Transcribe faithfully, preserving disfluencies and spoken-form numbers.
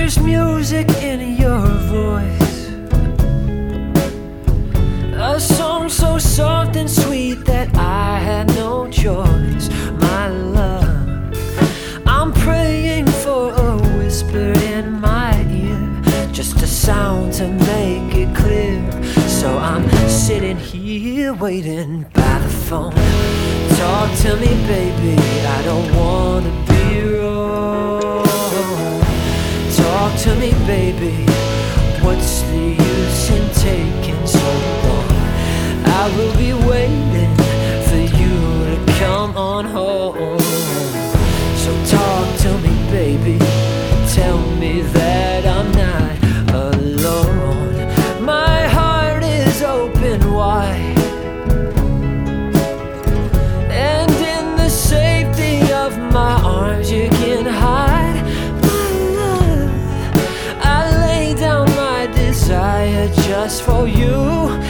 There's music in your voice, a song so soft and sweet that I had no choice. My love, I'm praying for a whisper in my ear, just a sound to make it clear. So I'm sitting here waiting by the phone. Talk to me, baby, I don't wanna be wrong. Talk to me, baby, what's the use in taking so long? I will be waiting for you to come on home. So talk to me, baby, tell me that I'm not alone. My heart is open wide, and in the safety of my arms you can hide. My love, I lay down my desire just for you.